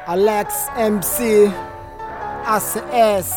Alex MC, ACS,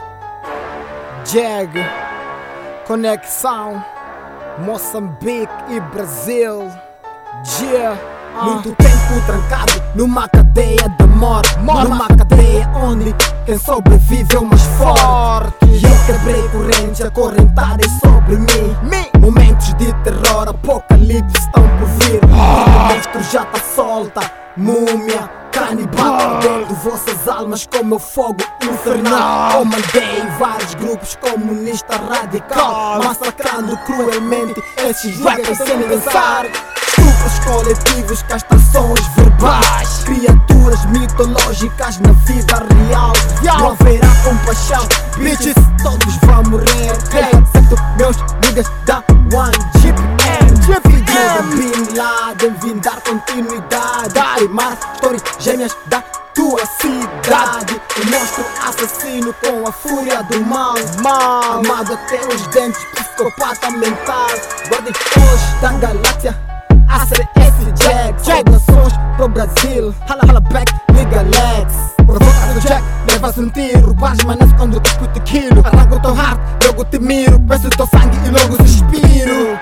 Jag, Conexão, Moçambique e Brasil. Yeah. Muito tempo trancado numa cadeia de morte, numa cadeia onde quem sobrevive é o mais forte. E eu quebrei correntes acorrentadas sobre mim. Momentos de terror, apocalipse estão por vir. O monstro já tá solta, múmia, canibal, ardendo vossas almas como fogo infernal. Comandei vários grupos comunista radical, massacrando cruelmente esses rappers sem pensar. Estupros coletivos, castrações verbais, criaturas mitológicas na vida real. Não haverá compaixão, bitches, todos vão morrer. Exceto meus niggas da One GPM. Bin Laden vim dar continuidade, rimar histórias gêmeas da tua cidade. O monstro assassino com a fúria do mal, amado até os dentes, psicopata mental. Guarda-costas da galáxia, ACS, Jag, nações pro Brasil. Hala back, nigga Lex. Provoca do Jack, leva a sentir. Roubares manas quando eu te escuto aquilo. Arranco o teu heart, logo te miro. Peço o teu sangue e logo suspiro.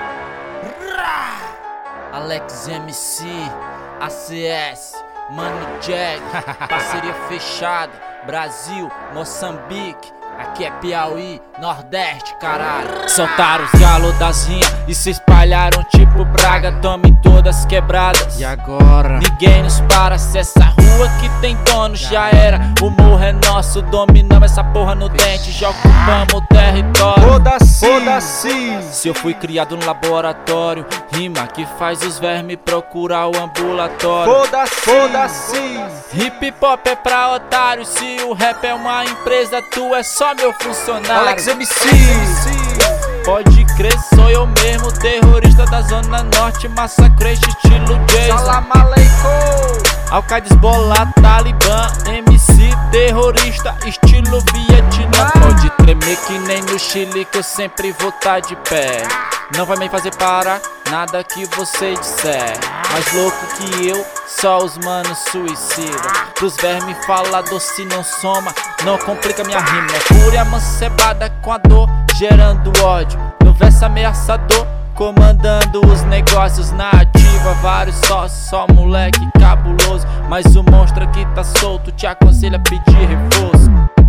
Alex MC, ACS, Mano Jag, parceria fechada, Brasil, Moçambique, aqui é Piauí, Nordeste, caralho. Soltaram os galos das rinhas e se espalharam tipo praga, tamo em todas quebradas. E agora? Ninguém nos para, se essa rua que tem dono já era. O morro é nosso, dominamos essa porra no dente, já ocupamos o território. Foda-se! Se eu fui criado no laboratório, rima que faz os vermes procurar o ambulatório. Foda-se! Hip hop é pra otário, se o rap é uma empresa, tu é só meu funcionário. Alex MC, pode crer, sou eu mesmo, terrorista da zona norte, massacrei estilo Jason. Salam aleikum. Al-Qaeda, Hezbollah, Talibã, MC, terrorista, estilo Vietnã. Pode tremer que nem no Chile que eu sempre vou tá de pé. Não vai me fazer parar, nada que você disser. Mais louco que eu, só os manos suicida. Dos vermes falador se não soma, não complica minha rima. É fúria mancebada com a dor, gerando ódio. No verso ameaçador, comandando os negócios na ativa. Vários só moleque cabuloso, mas o monstro aqui tá solto, te aconselho a pedir reforço.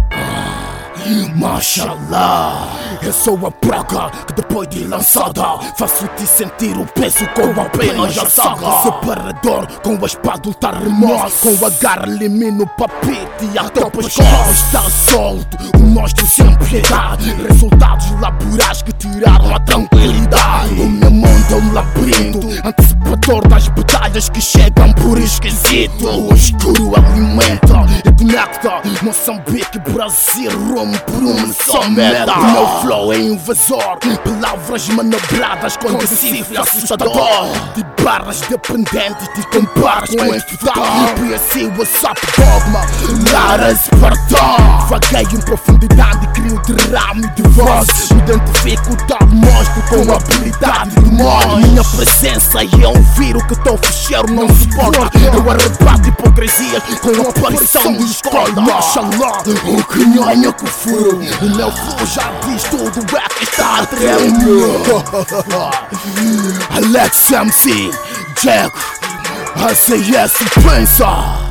Mashallah, eu sou a praga que depois de lançada faço-te sentir o peso com apenas a saga. Separador com a espada lutar remorso, com a garra elimino o papite e a teu pescoço. Está solto, o monstro sem piedade, resultados laborais que tiraram a tranquilidade. O meu mundo é um labirinto, antecipador das batalhas que chegam por esquisito. O escuro alimenta e conecta Moçambique, Brasil, rumo por uma só meta. O meu flow é invasor, palavras manobradas com decifre assustador. De barras dependentes te comparas com este tal PSC, WhatsApp, dogma, Lara Espartão. Vaguei em profundidade e crio derrame de voz. Me identifico o tal monstro com a habilidade de morte. Minha presença e ouvir o que teu ficheiro não suporta. Eu arrebato hipocrisias com a aparição de escolha. Mashallah, o canhonho que furo, o meu flow já diz tudo, é que está a tremer. Alex MC, Jag, ACS pensa.